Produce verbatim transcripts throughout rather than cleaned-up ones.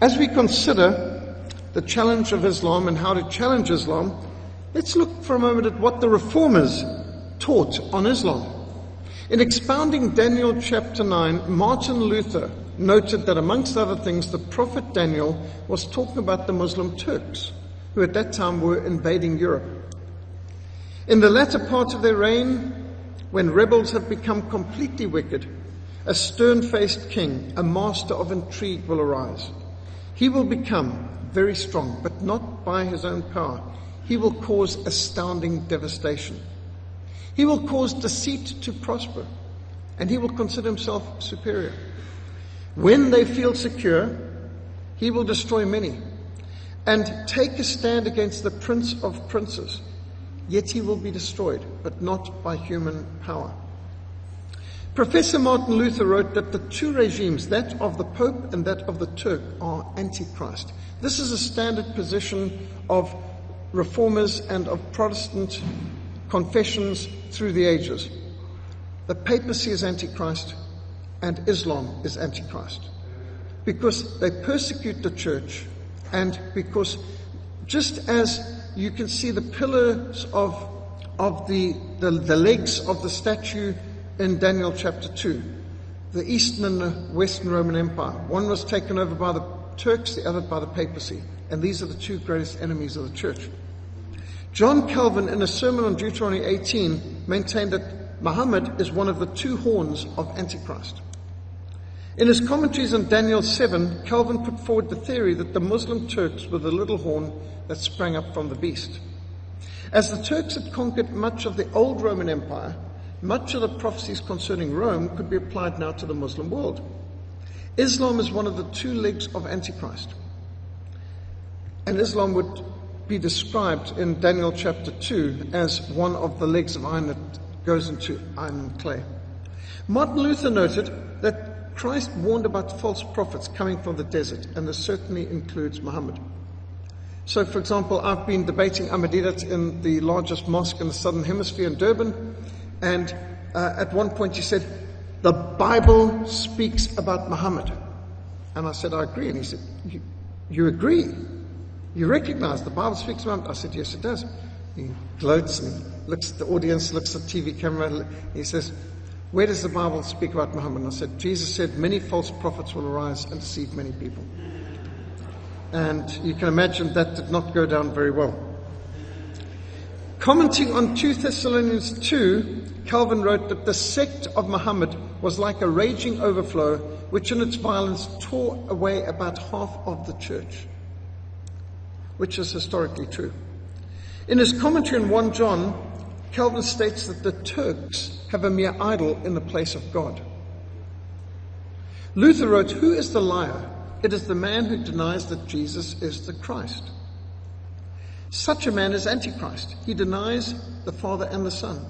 As we consider the challenge of Islam and how to challenge Islam, let's look for a moment at what the Reformers taught on Islam. In expounding Daniel chapter nine, Martin Luther noted that amongst other things, the prophet Daniel was talking about the Muslim Turks, who at that time were invading Europe. In the latter part of their reign, when rebels have become completely wicked, a stern-faced king, a master of intrigue, will arise. He will become very strong, but not by his own power. He will cause astounding devastation. He will cause deceit to prosper, and he will consider himself superior. When they feel secure, he will destroy many and take a stand against the prince of princes. Yet he will be destroyed, but not by human power. Professor Martin Luther wrote that the two regimes, that of the Pope and that of the Turk, are Antichrist. This is a standard position of Reformers and of Protestant confessions through the ages. The papacy is Antichrist and Islam is Antichrist, because they persecute the church, and because just as you can see the pillars of, of the, the, the legs of the statue in Daniel chapter two, the Eastern and the Western Roman Empire. One was taken over by the Turks, the other by the papacy. And these are the two greatest enemies of the church. John Calvin, in a sermon on Deuteronomy eighteen, maintained that Muhammad is one of the two horns of Antichrist. In his commentaries on Daniel seven, Calvin put forward the theory that the Muslim Turks were the little horn that sprang up from the beast. As the Turks had conquered much of the old Roman Empire, much of the prophecies concerning Rome could be applied now to the Muslim world. Islam is one of the two legs of Antichrist. And Islam would be described in Daniel chapter two as one of the legs of iron that goes into iron and clay. Martin Luther noted that Christ warned about false prophets coming from the desert, and this certainly includes Muhammad. So, for example, I've been debating Ahmadiyyat in the largest mosque in the southern hemisphere in Durban, and uh, at one point he said, the Bible speaks about Muhammad. And I said, I agree. And he said, you, you agree? You recognize the Bible speaks about Muhammad? I said, yes, it does. He gloats and he looks at the audience, looks at the T V camera. He says, where does the Bible speak about Muhammad? And I said, Jesus said, many false prophets will arise and deceive many people. And you can imagine that did not go down very well. Commenting on Second Thessalonians two, Calvin wrote that the sect of Muhammad was like a raging overflow, which in its violence tore away about half of the church, which is historically true. In his commentary on First John, Calvin states that the Turks have a mere idol in the place of God. Luther wrote, who is the liar? It is the man who denies that Jesus is the Christ. Such a man is Antichrist. He denies the Father and the Son.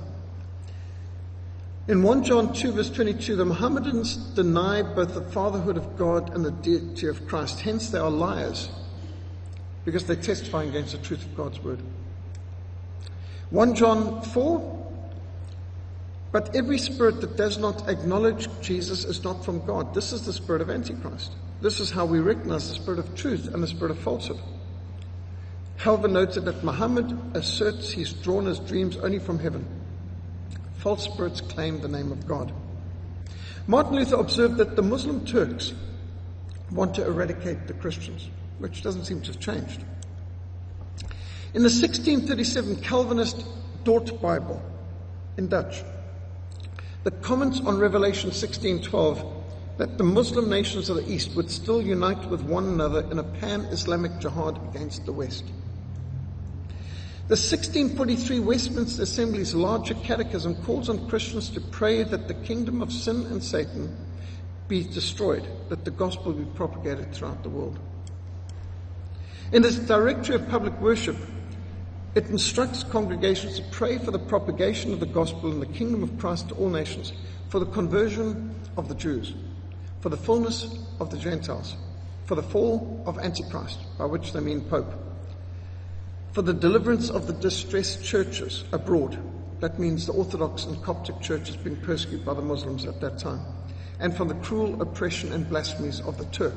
In First John two verse twenty-two, the Mohammedans deny both the fatherhood of God and the deity of Christ. Hence they are liars, because they testify against the truth of God's word. First John four, but every spirit that does not acknowledge Jesus is not from God. This is the spirit of Antichrist. This is how we recognize the spirit of truth and the spirit of falsehood. Calvin noted that Muhammad asserts he's drawn his dreams only from heaven. False spirits claim the name of God. Martin Luther observed that the Muslim Turks want to eradicate the Christians, which doesn't seem to have changed. In the sixteen thirty-seven Calvinist Dort Bible in Dutch, the comments on Revelation sixteen twelve that the Muslim nations of the East would still unite with one another in a pan-Islamic jihad against the West. The sixteen forty-three Westminster Assembly's larger catechism calls on Christians to pray that the kingdom of sin and Satan be destroyed, that the gospel be propagated throughout the world. In its Directory of Public Worship, it instructs congregations to pray for the propagation of the gospel and the kingdom of Christ to all nations, for the conversion of the Jews, for the fullness of the Gentiles, for the fall of Antichrist, by which they mean Pope, for the deliverance of the distressed churches abroad. That means the Orthodox and Coptic churches being persecuted by the Muslims at that time, and for the cruel oppression and blasphemies of the Turk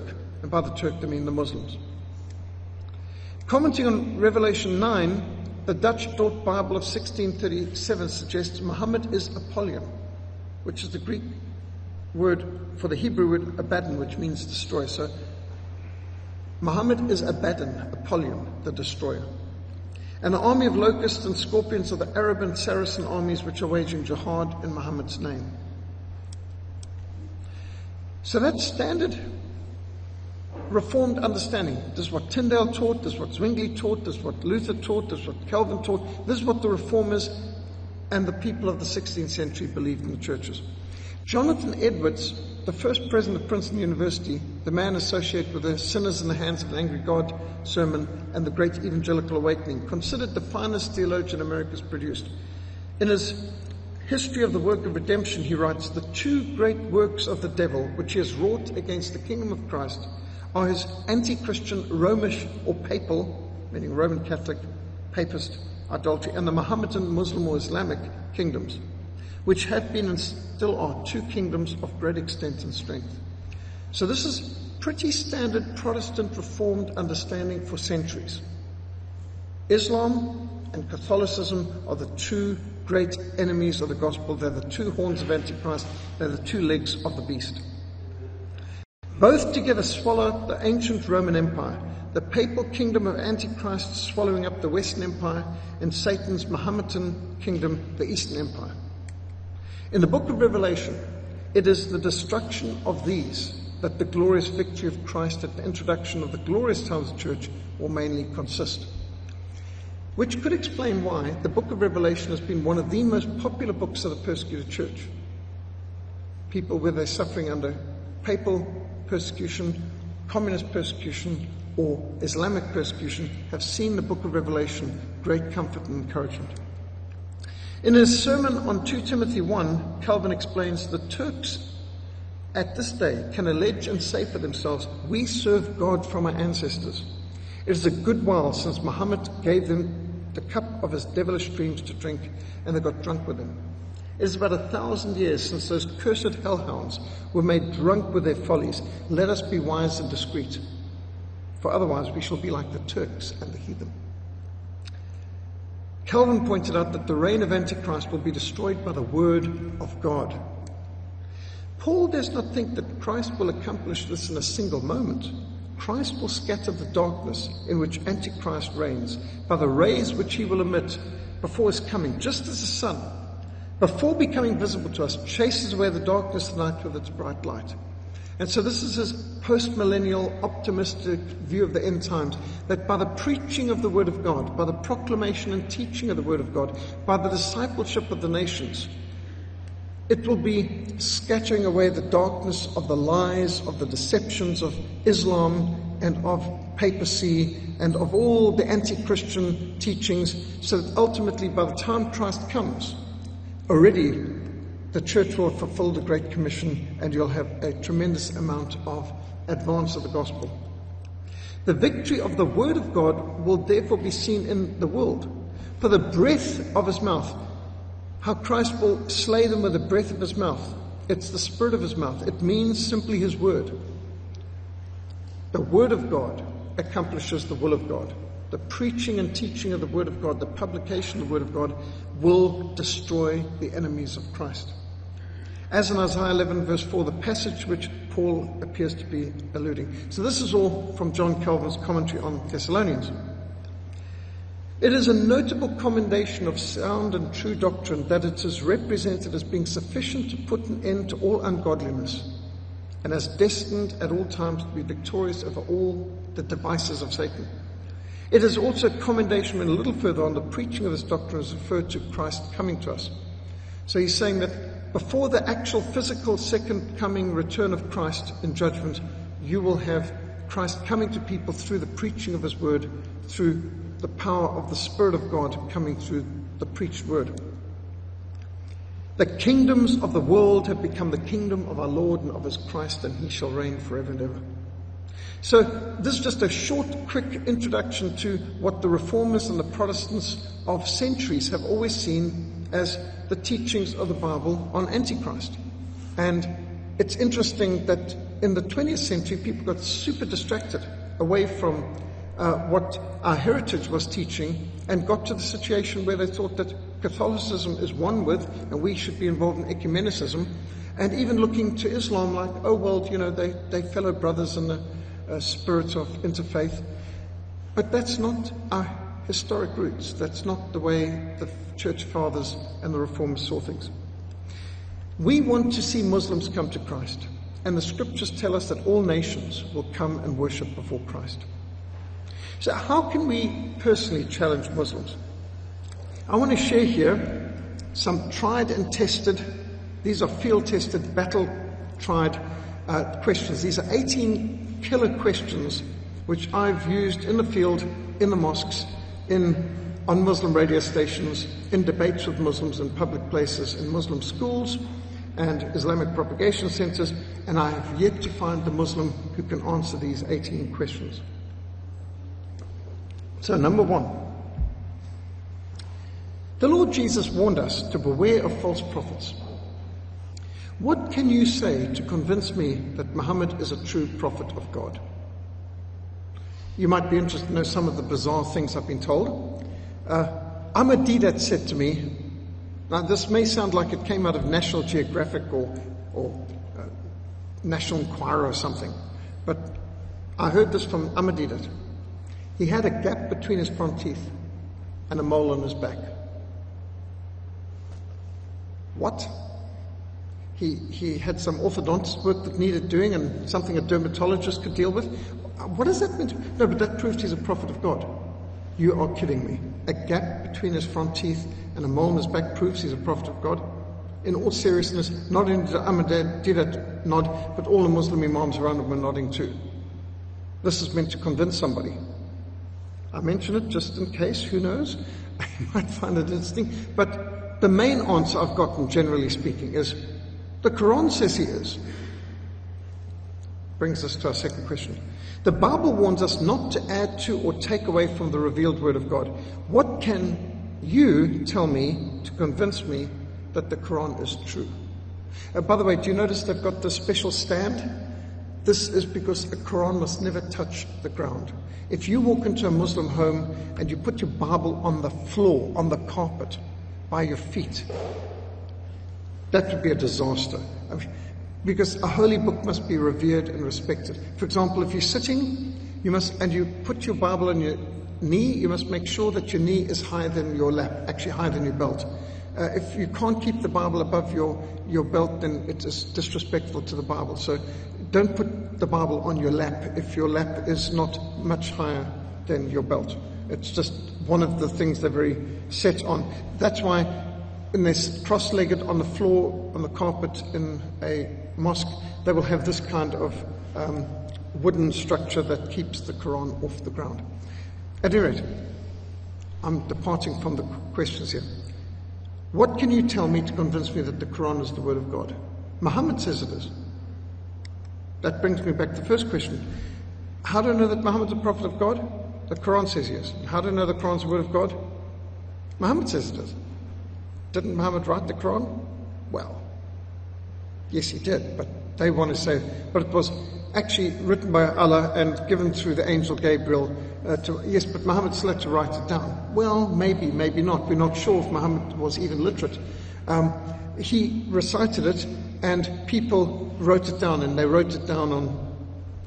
and by the Turk they mean the Muslims. Commenting on Revelation nine, the Dutch Dort Bible of sixteen thirty-seven suggests Muhammad is Apollyon, which is the Greek word for the Hebrew word Abaddon, which means destroyer. So Muhammad is Abaddon, Apollyon, the destroyer. And the army of locusts and scorpions are the Arab and Saracen armies which are waging jihad in Muhammad's name. So that's standard Reformed understanding. This is what Tyndale taught, this is what Zwingli taught, this is what Luther taught, this is what Calvin taught, this is what the Reformers and the people of the sixteenth century believed in the churches. Jonathan Edwards, the first president of Princeton University, the man associated with the Sinners in the Hands of an Angry God sermon and the Great Evangelical Awakening, considered the finest theologian America's produced. In his History of the Work of Redemption, he writes, the two great works of the devil which he has wrought against the kingdom of Christ are his anti-Christian Romish or papal, meaning Roman Catholic, papist idolatry, and the Mohammedan, Muslim or Islamic kingdoms, which have been and still are two kingdoms of great extent and strength. So this is pretty standard Protestant Reformed understanding for centuries. Islam and Catholicism are the two great enemies of the gospel. They're the two horns of Antichrist. They're the two legs of the beast. Both together swallow the ancient Roman Empire, the papal kingdom of Antichrist swallowing up the Western Empire, and Satan's Mohammedan kingdom, the Eastern Empire. In the book of Revelation, it is the destruction of these that the glorious victory of Christ at the introduction of the glorious times of the church will mainly consist. Which could explain why the book of Revelation has been one of the most popular books of the persecuted church. People, whether they're suffering under papal persecution, communist persecution, or Islamic persecution, have seen the book of Revelation great comfort and encouragement. In his sermon on Second Timothy one, Calvin explains the Turks at this day can allege and say for themselves, we serve God from our ancestors. It is a good while since Muhammad gave them the cup of his devilish dreams to drink, and they got drunk with him. It is about a thousand years since those cursed hellhounds were made drunk with their follies. Let us be wise and discreet, for otherwise we shall be like the Turks and the heathen. Calvin pointed out that the reign of Antichrist will be destroyed by the word of God. Paul does not think that Christ will accomplish this in a single moment. Christ will scatter the darkness in which Antichrist reigns by the rays which he will emit before his coming, just as the sun, before becoming visible to us, chases away the darkness of the night with its bright light. And so this is his post-millennial optimistic view of the end times, that by the preaching of the Word of God, by the proclamation and teaching of the Word of God, by the discipleship of the nations, it will be scattering away the darkness of the lies, of the deceptions of Islam and of papacy and of all the anti-Christian teachings, so that ultimately by the time Christ comes, already the church will have fulfilled the Great Commission and you'll have a tremendous amount of advance of the gospel. The victory of the Word of God will therefore be seen in the world. For the breath of his mouth, how Christ will slay them with the breath of his mouth. It's the spirit of his mouth. It means simply his word. The word of God accomplishes the will of God. The preaching and teaching of the word of God, the publication of the word of God, will destroy the enemies of Christ. As in Isaiah eleven verse four, the passage which Paul appears to be alluding. So this is all from John Calvin's commentary on Thessalonians. It is a notable commendation of sound and true doctrine that it is represented as being sufficient to put an end to all ungodliness, and as destined at all times to be victorious over all the devices of Satan. It is also a commendation when a little further on the preaching of this doctrine is referred to Christ coming to us. So he's saying that before the actual physical second coming return of Christ in judgment, you will have Christ coming to people through the preaching of his word, through the power of the Spirit of God coming through the preached word. The kingdoms of the world have become the kingdom of our Lord and of his Christ, and he shall reign forever and ever. So this is just a short, quick introduction to what the Reformers and the Protestants of centuries have always seen as the teachings of the Bible on Antichrist. And it's interesting that in the twentieth century, people got super distracted away from uh, what our heritage was teaching and got to the situation where they thought that Catholicism is one with, and we should be involved in ecumenicism, and even looking to Islam like, oh, well, you know, they, they fellow brothers in the uh, spirit of interfaith. But that's not our historic roots. That's not the way the Church Fathers and the Reformers saw things. We want to see Muslims come to Christ, and the scriptures tell us that all nations will come and worship before Christ. So how can we personally challenge Muslims? I want to share here some tried and tested, these are field-tested, battle-tried uh, questions. These are eighteen killer questions which I've used in the field, in the mosques, in on Muslim radio stations, in debates with Muslims in public places, in Muslim schools and Islamic propagation centers, and I have yet to find the Muslim who can answer these eighteen questions. So, number one, the Lord Jesus warned us to beware of false prophets. What can you say to convince me that Muhammad is a true prophet of God? You might be interested to know some of the bizarre things I've been told. Uh, Ahmad Deedat said to me, now this may sound like it came out of National Geographic or, or uh, National Enquirer or something, but I heard this from Ahmad Deedat. He had a gap between his front teeth and a mole on his back. What? He, he had some orthodontist work that needed doing and something a dermatologist could deal with. What does that mean? No, but that proves he's a prophet of God. You are kidding me. A gap between his front teeth and a mole on his back proves he's a prophet of God? In all seriousness, not only did Ahmad Deedat nod, but all the Muslim imams around him were nodding too. This is meant to convince somebody. I mention it just in case, who knows? You might find it interesting. But the main answer I've gotten, generally speaking, is the Quran says he is. Brings us to our second question. The Bible warns us not to add to or take away from the revealed word of God. What can you tell me to convince me that the Quran is true? Uh, by the way, do you notice they've got this special stand? This is because the Quran must never touch the ground. If you walk into a Muslim home and you put your Bible on the floor, on the carpet, by your feet, that would be a disaster. I mean, because a holy book must be revered and respected. For example, if you're sitting, you must, and you put your Bible on your knee, you must make sure that your knee is higher than your lap, actually higher than your belt. Uh, if you can't keep the Bible above your, your belt, then it is disrespectful to the Bible. So don't put the Bible on your lap if your lap is not much higher than your belt. It's just one of the things they're very set on. That's why when they're cross-legged on the floor, on the carpet in a mosque, they will have this kind of um, wooden structure that keeps the Quran off the ground. At any rate, I'm departing from the questions here. What can you tell me to convince me that the Quran is the word of God? Muhammad says it is. That brings me back to the first question. How do I know that Muhammad's a prophet of God? The Quran says yes. How do I know the Quran's the word of God? Muhammad says it is. Didn't Muhammad write the Quran? Well, yes, he did, but they want to say, but it was actually written by Allah and given through the angel Gabriel uh, to, yes, but Muhammad still had to write it down. Well, maybe, maybe not. We're not sure if Muhammad was even literate. Um, he recited it and people wrote it down, and they wrote it down on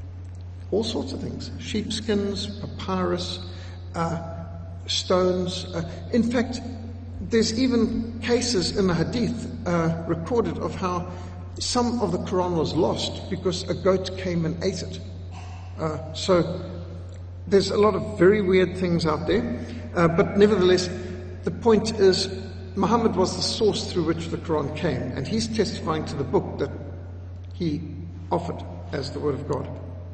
all sorts of things. Sheepskins, papyrus, uh, stones. Uh, in fact, there's even cases in the Hadith uh, recorded of how some of the Quran was lost because a goat came and ate it. Uh, so there's a lot of very weird things out there. Uh, but nevertheless, the point is Muhammad was the source through which the Quran came, and he's testifying to the book that he offered as the Word of God.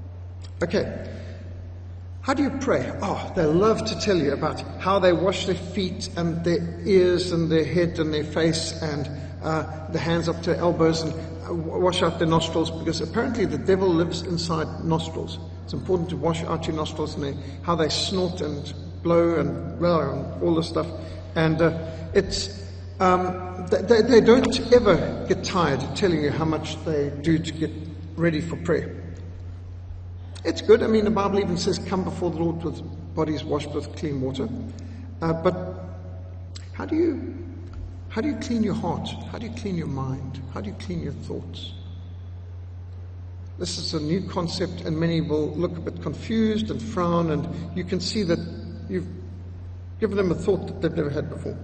Okay. How do you pray? Oh, they love to tell you about how they wash their feet and their ears and their head and their face and uh, the hands up to their elbows and uh, wash out their nostrils, because apparently the devil lives inside nostrils. It's important to wash out your nostrils and they, how they snort and blow and, well, and all this stuff. And uh, it's um, they, they don't ever get tired of telling you how much they do to get ready for prayer. It's good. I mean, the Bible even says, come before the Lord with bodies washed with clean water. Uh, but how do you how do you clean your heart? How do you clean your mind? How do you clean your thoughts? This is a new concept, and many will look a bit confused and frown, and you can see that you've given them a thought that they've never had before.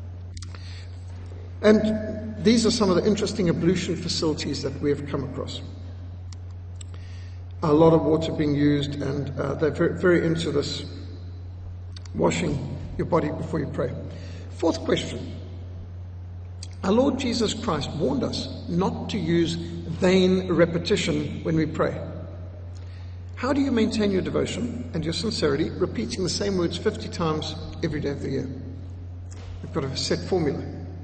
And these are some of the interesting ablution facilities that we have come across. A lot of water being used, and uh, they're very, very into this washing your body before you pray. Fourth question. Our Lord Jesus Christ warned us not to use vain repetition when we pray. How do you maintain your devotion and your sincerity repeating the same words fifty times every day of the year? We've got a set formula.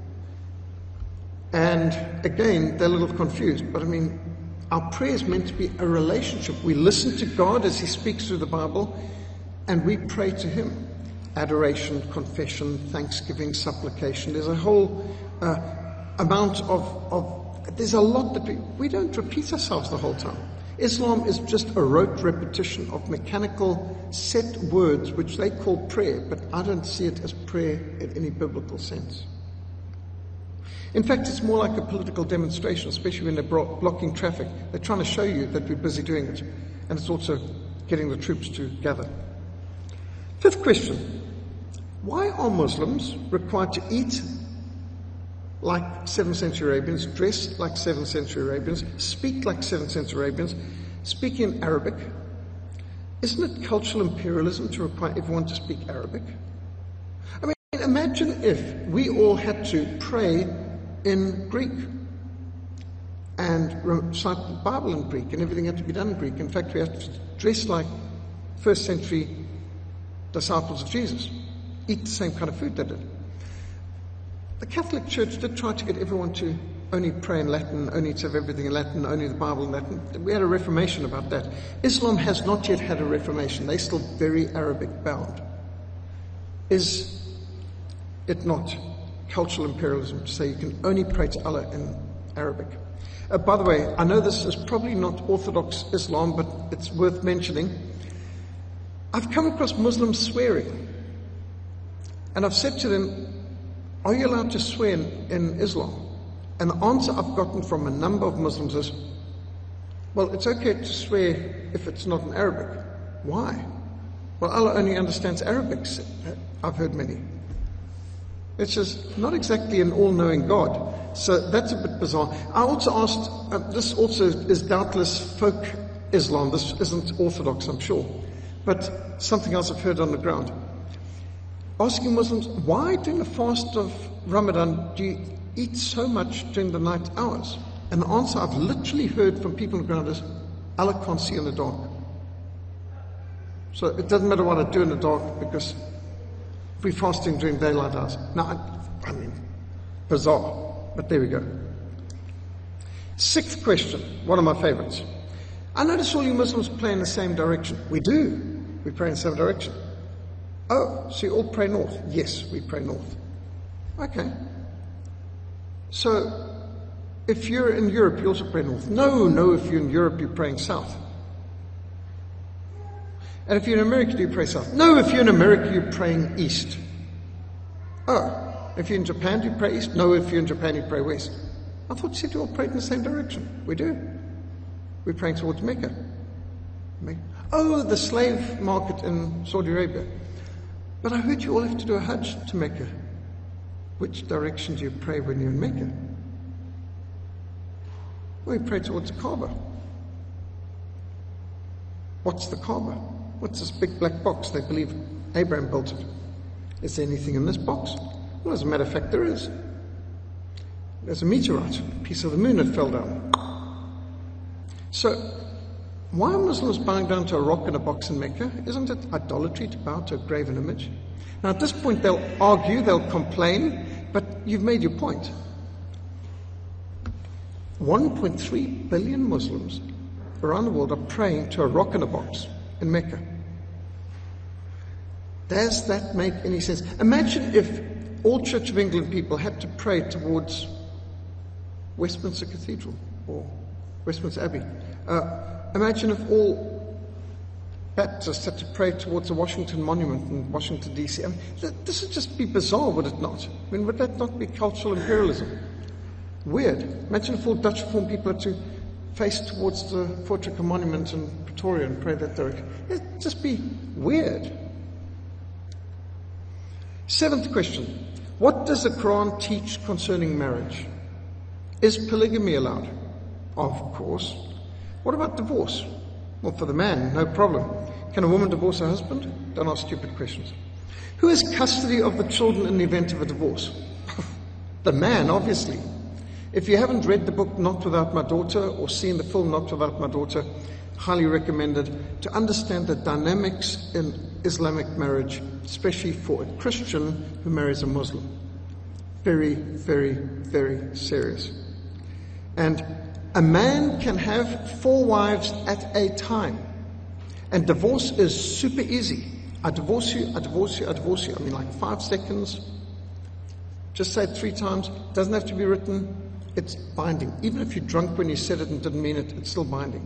And again, they're a little confused, but I mean, our prayer is meant to be a relationship. We listen to God as He speaks through the Bible, and we pray to Him. Adoration, confession, thanksgiving, supplication. There's a whole uh, amount of, of, there's a lot that we, we don't repeat ourselves the whole time. Islam is just a rote repetition of mechanical set words, which they call prayer, but I don't see it as prayer in any biblical sense. In fact, it's more like a political demonstration, especially when they're bro- blocking traffic. They're trying to show you that we're busy doing it, and it's also getting the troops to gather. Fifth question. Why are Muslims required to eat like seventh century Arabians, dress like seventh century Arabians, speak like seventh century Arabians, speak in Arabic? Isn't it cultural imperialism to require everyone to speak Arabic? I mean, imagine if we all had to pray in Greek and recite the Bible in Greek, and everything had to be done in Greek. In fact, we had to dress like first century disciples of Jesus, eat the same kind of food they did. The Catholic Church did try to get everyone to only pray in Latin, only to have everything in Latin, only the Bible in Latin. We had a reformation about that. Islam has not yet had a reformation. They're still very Arabic bound. Is it not cultural imperialism to say you can only pray to Allah in Arabic? Uh, by the way, I know this is probably not Orthodox Islam, but it's worth mentioning. I've come across Muslims swearing, and I've said to them, are you allowed to swear in, in Islam? And the answer I've gotten from a number of Muslims is, well, it's okay to swear if it's not in Arabic. Why? Well, Allah only understands Arabic, I've heard many. It's just not exactly an all-knowing God. So that's a bit bizarre. I also asked, uh, this also is doubtless folk Islam. This isn't Orthodox, I'm sure. But something else I've heard on the ground. Asking Muslims, why during the fast of Ramadan do you eat so much during the night hours? And the answer I've literally heard from people on the ground is, Allah can't see in the dark. So it doesn't matter what I do in the dark, because if we're fasting during daylight hours. Now, I, I mean, bizarre, but there we go. Sixth question, one of my favorites. I notice all you Muslims pray in the same direction. We do. We pray in the same direction. Oh, so you all pray north? Yes, we pray north. Okay. So, if you're in Europe, you also pray north. No, no, if you're in Europe, you're praying south. And if you're in America, do you pray south? No, if you're in America, you're praying east. Oh, if you're in Japan, do you pray east? No, if you're in Japan, you pray west. I thought you said you all prayed in the same direction. We do. We're praying towards Mecca. Mecca. Oh, the slave market in Saudi Arabia. But I heard you all have to do a Hajj to Mecca. Which direction do you pray when you're in Mecca? Well, you pray towards the Kaaba. What's the Kaaba? What's this big black box? They believe Abraham built it. Is there anything in this box? Well, as a matter of fact, there is. There's a meteorite, a piece of the moon that fell down. So, why are Muslims bowing down to a rock in a box in Mecca? Isn't it idolatry to bow to a graven image? Now, at this point, they'll argue, they'll complain, but you've made your point. one point three billion Muslims around the world are praying to a rock in a box in Mecca. Does that make any sense? Imagine if all Church of England people had to pray towards Westminster Cathedral or Westminster Abbey. Uh, imagine if all Baptists had to pray towards a Washington monument in Washington, D C I mean, th- this would just be bizarre, would it not? I mean, would that not be cultural imperialism? Weird. Imagine if all Dutch Reformed people had to face towards the Voortrekker monument in Pretoria and pray that direction. It'd just be weird. Seventh question. What does the Quran teach concerning marriage? Is polygamy allowed? Of course. What about divorce? Well, for the man, no problem. Can a woman divorce her husband? Don't ask stupid questions. Who has custody of the children in the event of a divorce? The man, obviously. If you haven't read the book Not Without My Daughter or seen the film Not Without My Daughter, highly recommended to understand the dynamics in Islamic marriage, especially for a Christian who marries a Muslim. Very, very, very serious. And a man can have four wives at a time. And divorce is super easy. I divorce you, I divorce you, I divorce you. I mean, like five seconds. Just say it three times. It doesn't have to be written. It's binding. Even if you're drunk when you said it and didn't mean it, it's still binding.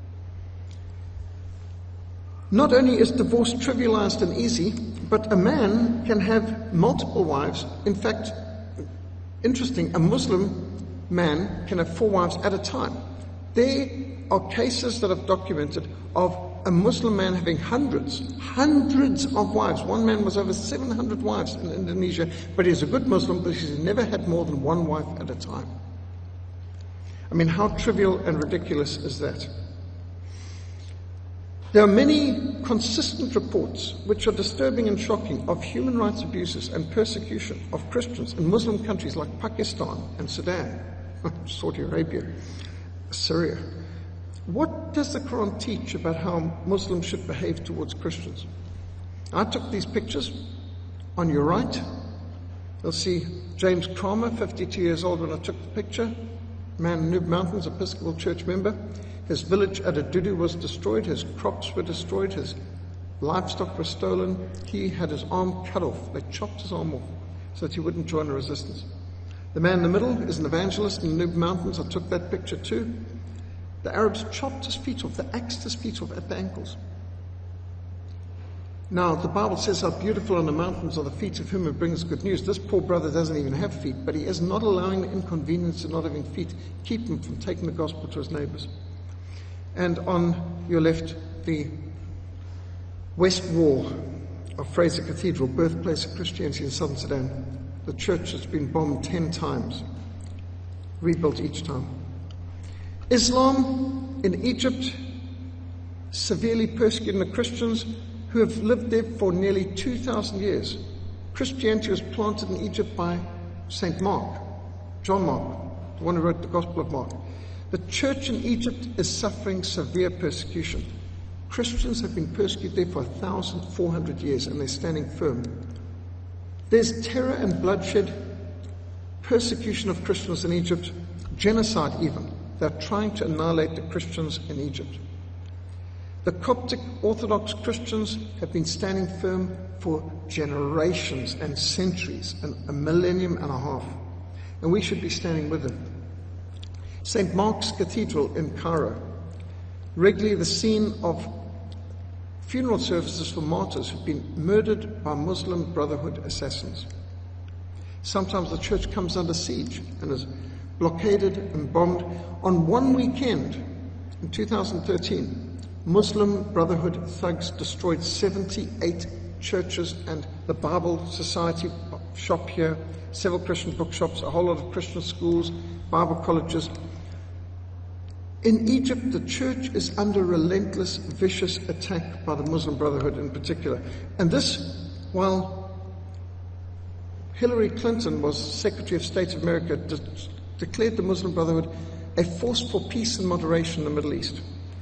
Not only is divorce trivialized and easy, but a man can have multiple wives. In fact, interesting, a Muslim man can have four wives at a time. There are cases that I've documented of a Muslim man having hundreds, hundreds of wives. One man was over seven hundred wives in Indonesia, but he's a good Muslim because he's never had more than one wife at a time. I mean, how trivial and ridiculous is that? There are many consistent reports which are disturbing and shocking of human rights abuses and persecution of Christians in Muslim countries like Pakistan and Sudan, Saudi Arabia, Syria. What does the Quran teach about how Muslims should behave towards Christians? I took these pictures. On your right, you'll see James Kramer, fifty-two years old when I took the picture, man in Noob Mountains, Episcopal Church member. His village at Adudu was destroyed, his crops were destroyed, his livestock was stolen. He had his arm cut off. They chopped his arm off so that he wouldn't join the resistance. The man in the middle is an evangelist in the Noob Mountains. I took that picture too. The Arabs chopped his feet off, they axed his feet off at the ankles. Now, the Bible says how beautiful on the mountains are the feet of him who brings good news. This poor brother doesn't even have feet, but he is not allowing the inconvenience of not having feet keep him from taking the gospel to his neighbors. And on your left, the west wall of Fraser Cathedral, birthplace of Christianity in southern Sudan. The church has been bombed ten times, rebuilt each time. Islam in Egypt severely persecuting the Christians who have lived there for nearly two thousand years. Christianity was planted in Egypt by Saint Mark, John Mark, the one who wrote the Gospel of Mark. The church in Egypt is suffering severe persecution. Christians have been persecuted there for one thousand four hundred years and they're standing firm. There's terror and bloodshed, persecution of Christians in Egypt, genocide even. They're trying to annihilate the Christians in Egypt. The Coptic Orthodox Christians have been standing firm for generations and centuries, and a millennium and a half. And we should be standing with them. Saint Mark's Cathedral in Cairo, regularly the scene of funeral services for martyrs who've been murdered by Muslim Brotherhood assassins. Sometimes the church comes under siege and is blockaded and bombed. On one weekend in two thousand thirteen, Muslim Brotherhood thugs destroyed seventy-eight churches and the Bible Society shop here, several Christian bookshops, a whole lot of Christian schools, Bible colleges. In Egypt, the church is under relentless, vicious attack by the Muslim Brotherhood in particular. And this, while Hillary Clinton was Secretary of State of America, de- declared the Muslim Brotherhood a force for peace and moderation in the Middle East.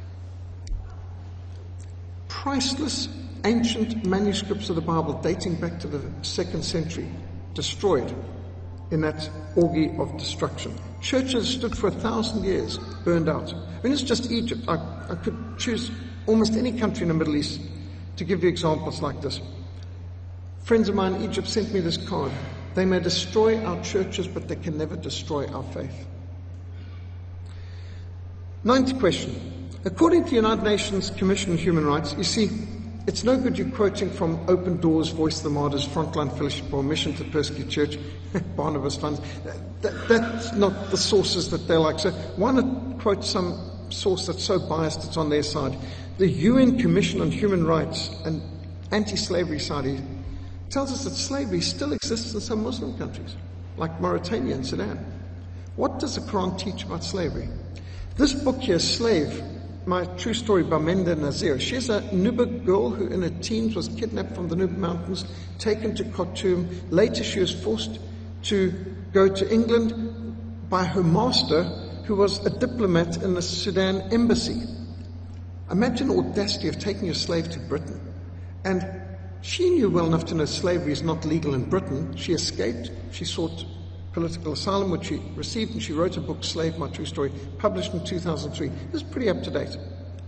Priceless, ancient manuscripts of the Bible dating back to the second century, destroyed in that orgy of destruction. Churches stood for a thousand years, burned out. I mean, it's just Egypt. I, I could choose almost any country in the Middle East to give you examples like this. Friends of mine in Egypt sent me this card. They may destroy our churches, but they can never destroy our faith. Ninth question. According to the United Nations Commission on Human Rights, you see, it's no good you quoting from Open Doors, Voice of the Martyrs, Frontline Fellowship, or Mission to the Persecuted Church, Barnabas Funds. That, that's not the sources that they like. So why not quote some source that's so biased it's on their side? The U N Commission on Human Rights and Anti-Slavery Society tells us that slavery still exists in some Muslim countries, like Mauritania and Sudan. What does the Quran teach about slavery? This book here, Slave, My True Story by Menda Nazir. She's a Nuba girl who in her teens was kidnapped from the Nuba Mountains, taken to Khartoum. Later she was forced to go to England by her master, who was a diplomat in the Sudan embassy. Imagine the audacity of taking a slave to Britain. And she knew well enough to know slavery is not legal in Britain. She escaped. She sought political asylum, which she received, and she wrote a book, Slave, My True Story, published in two thousand three. This is pretty up to date.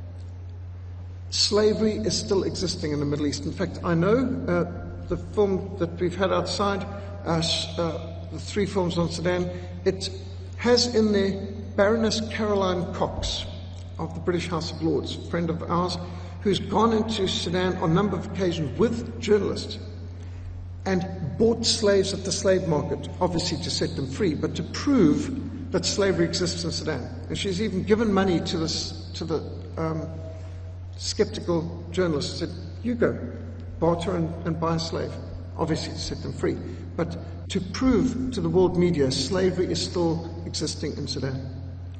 Slavery is still existing in the Middle East. In fact, I know uh, the film that we've had outside, uh, uh, the three films on Sudan, it has in there Baroness Caroline Cox of the British House of Lords, a friend of ours, who's gone into Sudan on a number of occasions with journalists and bought slaves at the slave market, obviously to set them free, but to prove that slavery exists in Sudan. And she's even given money to this to the um, skeptical journalists, said, you go, barter and, and buy a slave, obviously to set them free. But to prove to the world media slavery is still existing in Sudan.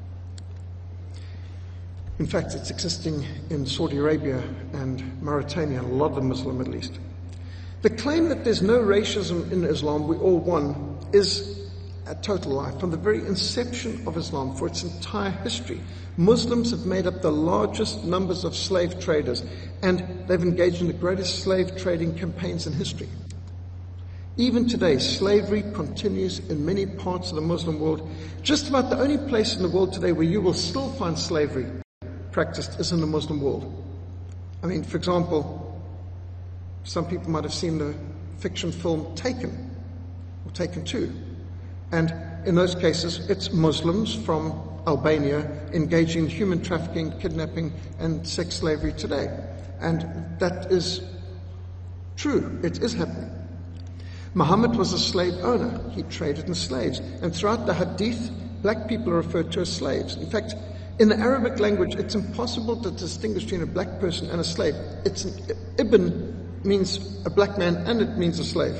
In fact, it's existing in Saudi Arabia and Mauritania and a lot of the Muslim Middle East. The claim that there's no racism in Islam, we all won, is a total lie. From the very inception of Islam, for its entire history, Muslims have made up the largest numbers of slave traders, and they've engaged in the greatest slave trading campaigns in history. Even today, slavery continues in many parts of the Muslim world. Just about the only place in the world today where you will still find slavery practiced is in the Muslim world. I mean, for example, some people might have seen the fiction film Taken, or Taken two. And in those cases, it's Muslims from Albania engaging in human trafficking, kidnapping, and sex slavery today. And that is true. It is happening. Muhammad was a slave owner. He traded in slaves. And throughout the Hadith, black people are referred to as slaves. In fact, in the Arabic language, it's impossible to distinguish between a black person and a slave. It's an, Ibn means a black man and it means a slave.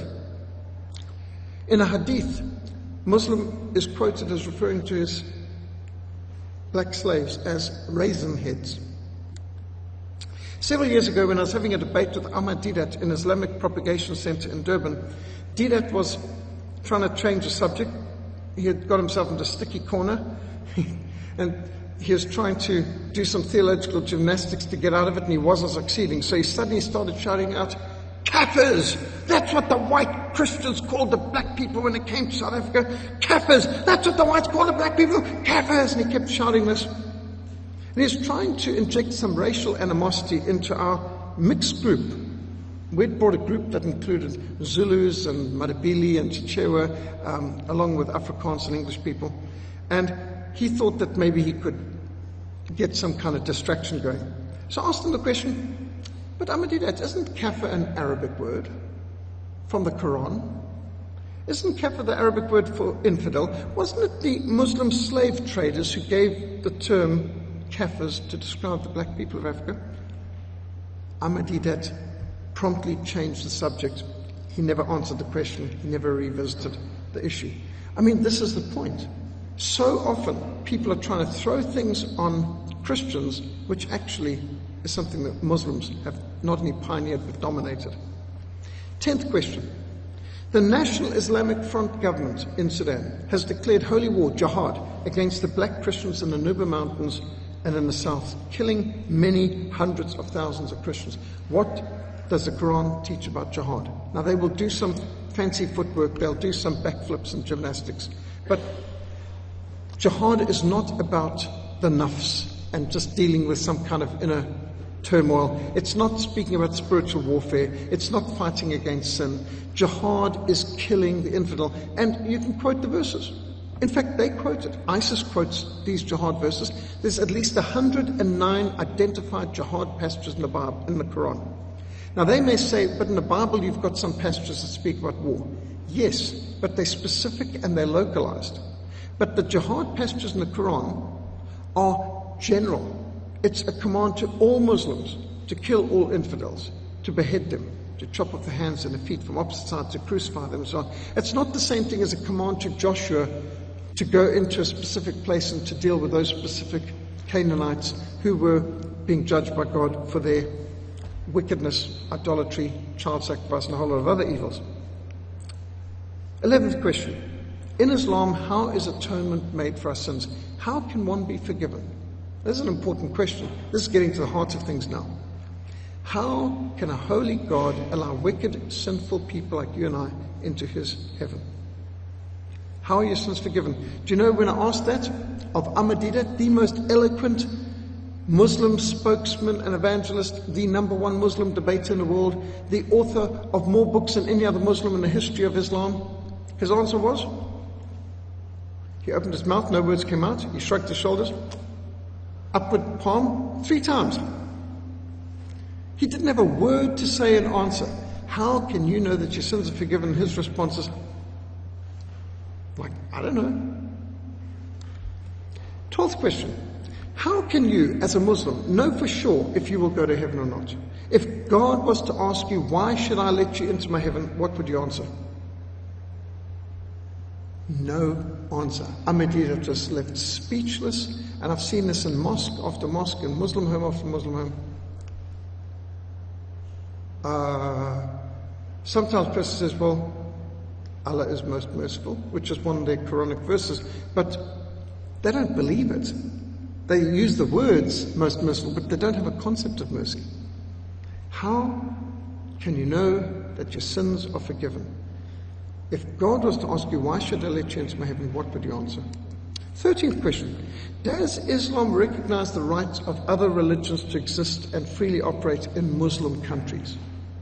In a hadith, Muslim is quoted as referring to his black slaves as raisin heads. Several years ago, when I was having a debate with Ahmad Didat in Islamic Propagation Center in Durban, Didat was trying to change the subject. He had got himself into a sticky corner and he was trying to do some theological gymnastics to get out of it, and he wasn't succeeding. So he suddenly started shouting out, Kafirs! That's what the white Christians called the black people when they came to South Africa. Kafirs! That's what the whites called the black people. Kafirs! And he kept shouting this. And he was trying to inject some racial animosity into our mixed group. We'd brought a group that included Zulus and Madabili and Chichewa, um, along with Afrikaans and English people. And he thought that maybe he could get some kind of distraction going. So I asked him the question, but Ahmadidat, isn't kafir an Arabic word from the Quran? Isn't kafir the Arabic word for infidel? Wasn't it the Muslim slave traders who gave the term kafirs to describe the black people of Africa? Ahmadidat promptly changed the subject. He never answered the question. He never revisited the issue. I mean, this is the point. So often people are trying to throw things on Christians, which actually is something that Muslims have not only pioneered but dominated. Tenth question. The National Islamic Front government in Sudan has declared holy war, jihad, against the black Christians in the Nuba Mountains and in the south, killing many hundreds of thousands of Christians. What does the Quran teach about jihad? Now, they will do some fancy footwork, they'll do some backflips and gymnastics, but jihad is not about the nafs and just dealing with some kind of inner turmoil. It's not speaking about spiritual warfare. It's not fighting against sin. Jihad is killing the infidel. And you can quote the verses. In fact, they quote it. ISIS quotes these jihad verses. There's at least one hundred nine identified jihad passages in the Bible, in the Quran. Now they may say, but in the Bible you've got some passages that speak about war. Yes, but they're specific and they're localized. But the jihad passages in the Quran are general. It's a command to all Muslims to kill all infidels, to behead them, to chop off the hands and the feet from opposite sides, to crucify them and so on. It's not the same thing as a command to Joshua to go into a specific place and to deal with those specific Canaanites who were being judged by God for their wickedness, idolatry, child sacrifice, and a whole lot of other evils. Eleventh question. In Islam, how is atonement made for our sins? How can one be forgiven? This is an important question. This is getting to the heart of things now. How can a holy God allow wicked, sinful people like you and I into his heaven? How are your sins forgiven? Do you know when I asked that of Ahmadiyya, the most eloquent Muslim spokesman and evangelist, the number one Muslim debater in the world, the author of more books than any other Muslim in the history of Islam? His answer was, he opened his mouth, no words came out, he shrugged his shoulders, upward palm, three times. He didn't have a word to say in answer. How can you know that your sins are forgiven? His response is, like, I don't know. Twelfth question. How can you, as a Muslim, know for sure if you will go to heaven or not? If God was to ask you, why should I let you into my heaven, what would you answer? No answer. Ahmadiyya just left speechless, and I've seen this in mosque after mosque, in Muslim home after Muslim home. Uh, sometimes a person says, well, Allah is most merciful, which is one of their Quranic verses, but they don't believe it. They use the words most merciful, but they don't have a concept of mercy. How can you know that your sins are forgiven? If God was to ask you, why should I let you into my heaven, what would you answer? Thirteenth question. Does Islam recognize the right of other religions to exist and freely operate in Muslim countries?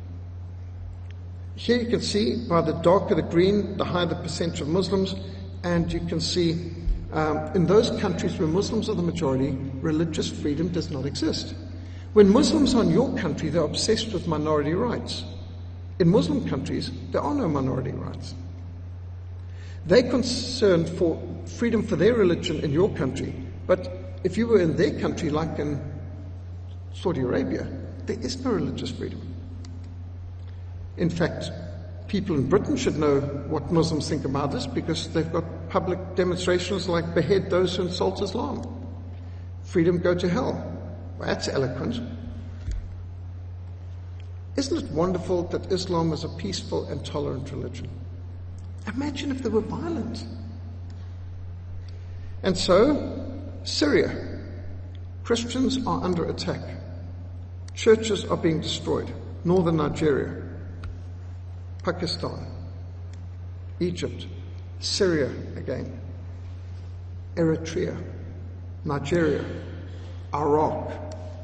Here you can see, by the darker the green, the higher the percentage of Muslims, and you can see um, in those countries where Muslims are the majority, religious freedom does not exist. When Muslims are in your country, they're obsessed with minority rights. In Muslim countries, there are no minority rights. They're concerned for freedom for their religion in your country, but if you were in their country, like in Saudi Arabia, there is no religious freedom. In fact, people in Britain should know what Muslims think about this, because they've got public demonstrations like behead those who insult Islam. Freedom, go to hell. Well, that's eloquent. Isn't it wonderful that Islam is a peaceful and tolerant religion? Imagine if they were violent. And so, Syria. Christians are under attack. Churches are being destroyed. Northern Nigeria. Pakistan, Egypt, Syria again, Eritrea, Nigeria, Iraq.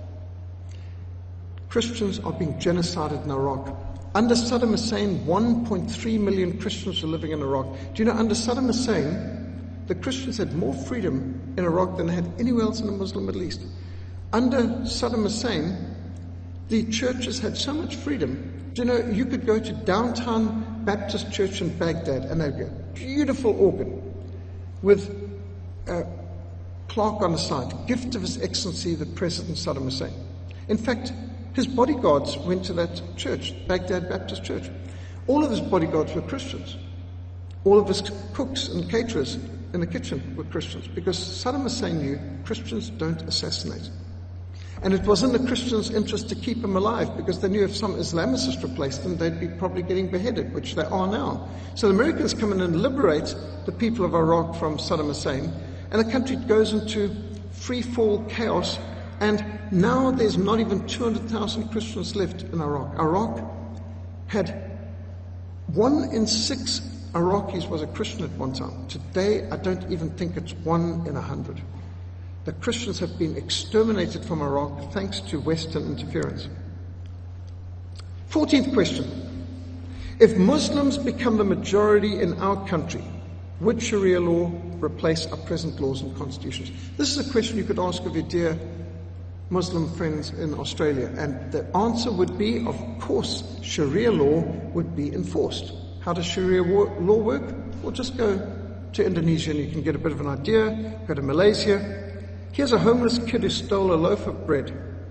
Christians are being genocided in Iraq. Under Saddam Hussein, one point three million Christians were living in Iraq. Do you know, under Saddam Hussein, the Christians had more freedom in Iraq than they had anywhere else in the Muslim Middle East. Under Saddam Hussein, the churches had so much freedom. Do you know, you could go to downtown Baptist Church in Baghdad, and they'd be a beautiful organ with a plaque on the side, gift of His Excellency the President Saddam Hussein. In fact, his bodyguards went to that church, Baghdad Baptist Church. All of his bodyguards were Christians. All of his cooks and caterers in the kitchen were Christians, because Saddam Hussein knew Christians don't assassinate. And it was in the Christians' interest to keep him alive, because they knew if some Islamicists replaced them, they'd be probably getting beheaded, which they are now. So the Americans come in and liberate the people of Iraq from Saddam Hussein, and the country goes into free-fall chaos, and now there's not even two hundred thousand Christians left in Iraq. Iraq had one in six Iraqis was a Christian at one time. Today, I don't even think it's one in a hundred. The Christians have been exterminated from Iraq thanks to Western interference. Fourteenth question. If Muslims become the majority in our country, would Sharia law replace our present laws and constitutions? This is a question you could ask of your dear Muslim friends in Australia, and the answer would be, of course, Sharia law would be enforced. How does Sharia law work? Well, just go to Indonesia and you can get a bit of an idea. Go to Malaysia. Here's a homeless kid who stole a loaf of bread.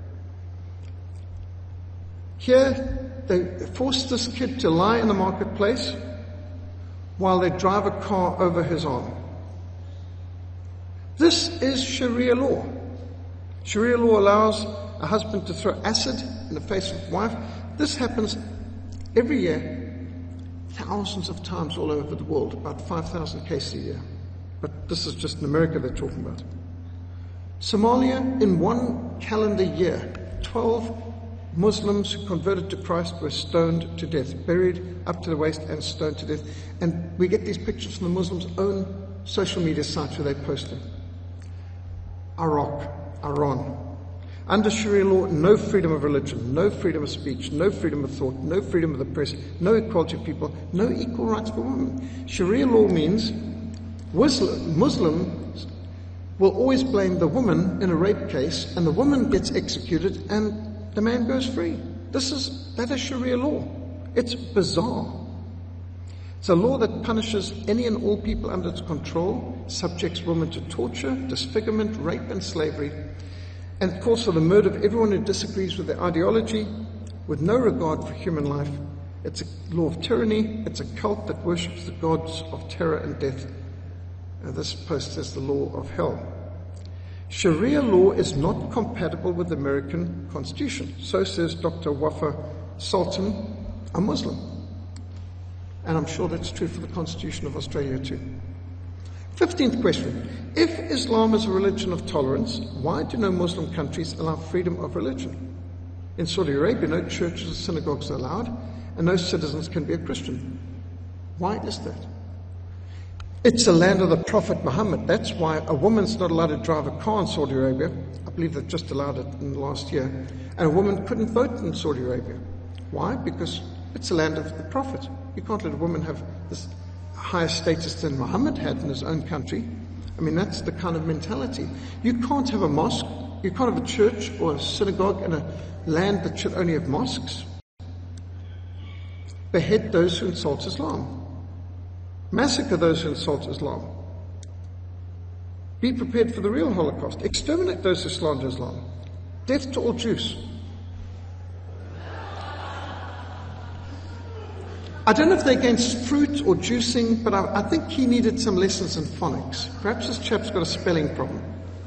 Here, they force this kid to lie in the marketplace while they drive a car over his arm. This is Sharia law. Sharia law allows a husband to throw acid in the face of his wife. This happens every year, thousands of times all over the world, about five thousand cases a year. But this is just in America they're talking about. Somalia, in one calendar year, twelve Muslims who converted to Christ were stoned to death, buried up to the waist and stoned to death. And we get these pictures from the Muslims' own social media sites where they post them. Iraq, Iran. Under Sharia law, no freedom of religion, no freedom of speech, no freedom of thought, no freedom of the press, no equality of people, no equal rights for women. Sharia law means Muslims will always blame the woman in a rape case, and the woman gets executed and the man goes free. This is, that is Sharia law. It's bizarre. It's a law that punishes any and all people under its control, subjects women to torture, disfigurement, rape and slavery, and calls for the murder of everyone who disagrees with their ideology, with no regard for human life. It's a law of tyranny. It's a cult that worships the gods of terror and death. And this post says the law of hell. Sharia law is not compatible with the American Constitution. So says Doctor Wafa Sultan, a Muslim. And I'm sure that's true for the Constitution of Australia too. Fifteenth question. If Islam is a religion of tolerance, why do no Muslim countries allow freedom of religion? In Saudi Arabia, no churches or synagogues are allowed, and no citizens can be a Christian. Why is that? It's the land of the Prophet Muhammad. That's why a woman's not allowed to drive a car in Saudi Arabia. I believe they've just allowed it in the last year. And a woman couldn't vote in Saudi Arabia. Why? Because it's the land of the Prophet. You can't let a woman have this higher status than Muhammad had in his own country. I mean, that's the kind of mentality. You can't have a mosque, you can't have a church or a synagogue in a land that should only have mosques. Behead those who insult Islam. Massacre those who insult Islam. Be prepared for the real Holocaust. Exterminate those who slander Islam. Death to all Jews. I don't know if they're against fruit or juicing, but I, I think he needed some lessons in phonics. Perhaps this chap's got a spelling problem.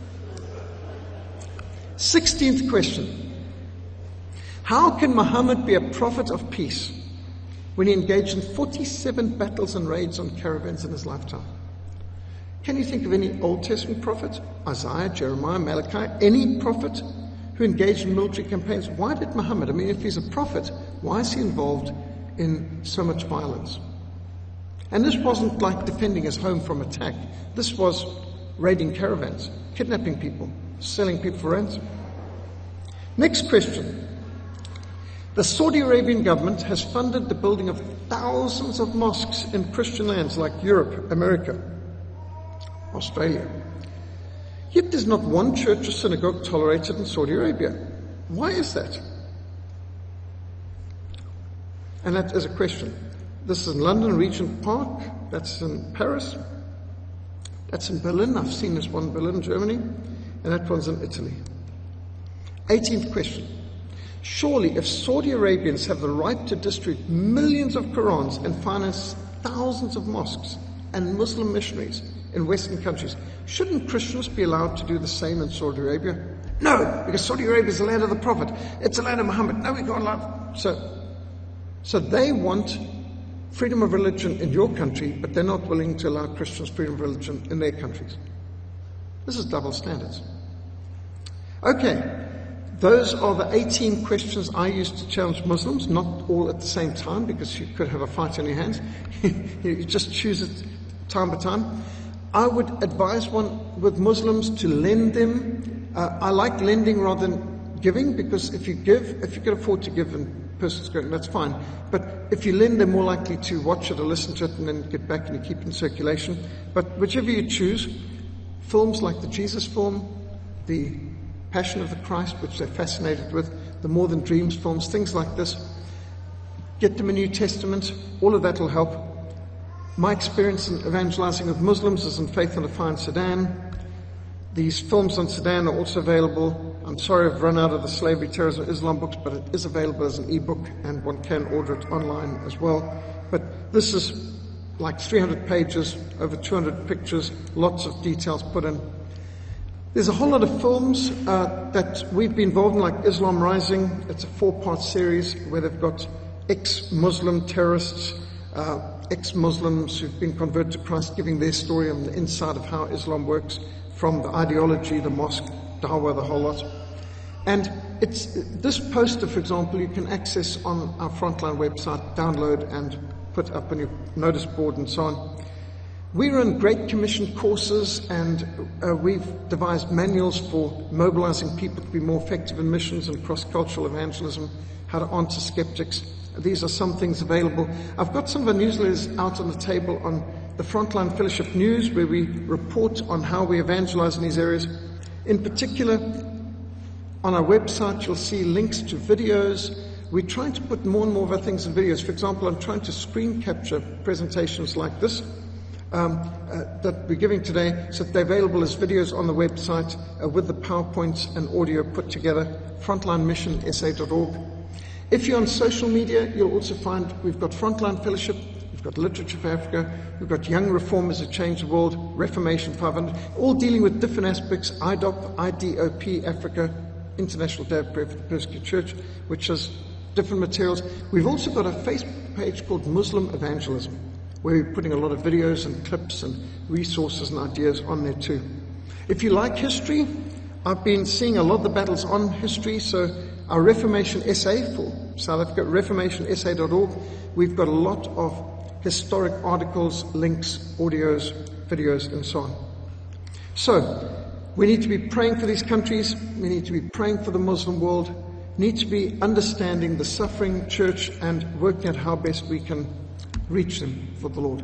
Sixteenth question. How can Muhammad be a prophet of peace when he engaged in forty-seven battles and raids on caravans in his lifetime? Can you think of any Old Testament prophet, Isaiah, Jeremiah, Malachi, any prophet who engaged in military campaigns? Why did Muhammad? I mean, if he's a prophet, why is he involved in so much violence? And this wasn't like defending his home from attack. This was raiding caravans, kidnapping people, selling people for ransom. Next question. The Saudi Arabian government has funded the building of thousands of mosques in Christian lands like Europe, America, Australia. Yet there's not one church or synagogue tolerated in Saudi Arabia. Why is that? And that is a question. This is in London, Regent Park. That's in Paris. That's in Berlin. I've seen this one in Berlin, Germany. And that one's in Italy. eighteenth question. Surely, if Saudi Arabians have the right to distribute millions of Qurans and finance thousands of mosques and Muslim missionaries in Western countries, shouldn't Christians be allowed to do the same in Saudi Arabia? No, because Saudi Arabia is the land of the Prophet. It's the land of Muhammad. No, we can't allow. So, so they want freedom of religion in your country, but they're not willing to allow Christians freedom of religion in their countries. This is double standards. Okay. Those are the eighteen questions I used to challenge Muslims, not all at the same time, because you could have a fight on your hands. You just choose it time by time. I would advise one with Muslims to lend them. Uh, I like lending rather than giving, because if you give, if you can afford to give and person's going, that's fine. But if you lend, they're more likely to watch it or listen to it and then get back and you keep it in circulation. But whichever you choose, films like the Jesus film, the Passion of the Christ, which they're fascinated with, the More Than Dreams films, things like this, get them a New Testament, all of that will help. My experience in evangelizing with Muslims is in Faith and Defiance Sudan. These films on Sudan are also available. I'm sorry I've run out of the Slavery, Terrorism, Islam books, but it is available as an e-book and one can order it online as well. But this is like three hundred pages, over two hundred pictures, lots of details put in. There's a whole lot of films uh, that we've been involved in, like Islam Rising. It's a four-part series where they've got ex-Muslim terrorists, uh, ex-Muslims who've been converted to Christ, giving their story on the inside of how Islam works, from the ideology, the mosque, dawah, the whole lot. And it's this poster, for example, you can access on our Frontline website, download and put up on your notice board and so on. We run Great Commission courses, and uh, we've devised manuals for mobilizing people to be more effective in missions and cross-cultural evangelism, how to answer skeptics. These are some things available. I've got some of our newsletters out on the table on the Frontline Fellowship News, where we report on how we evangelize in these areas. In particular, on our website, you'll see links to videos. We're trying to put more and more of our things in videos. For example, I'm trying to screen capture presentations like this um, uh, that we're giving today, so that they're available as videos on the website uh, with the PowerPoints and audio put together, frontline mission s a dot org. If you're on social media, you'll also find we've got Frontline Fellowship, we've got Literature for Africa, we've got Young Reformers Who Change the World, Reformation five hundred, all dealing with different aspects, I D O P, I D O P, Africa, International Day of Prayer for the Persecuted Church, which has different materials. We've also got a Facebook page called Muslim Evangelism, where we're putting a lot of videos and clips and resources and ideas on there too. If you like history, I've been seeing a lot of the battles on history, so our Reformation Essay for South Africa, reformation s a dot org, we've got a lot of historic articles, links, audios, videos, and so on. So, we need to be praying for these countries, we need to be praying for the Muslim world, need to be understanding the suffering church and working out how best we can reach them for the Lord.